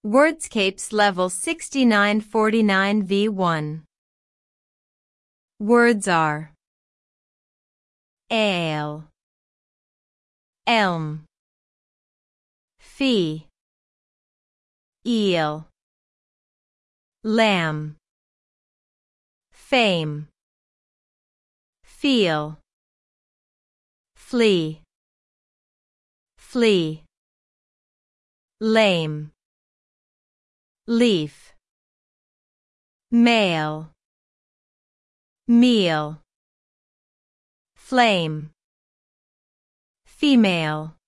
Wordscapes Level 6949 V1. Words are ale, elm, fee, eel, lamb, fame, feel, flee, flee, lame, leaf, male, meal, flame, female.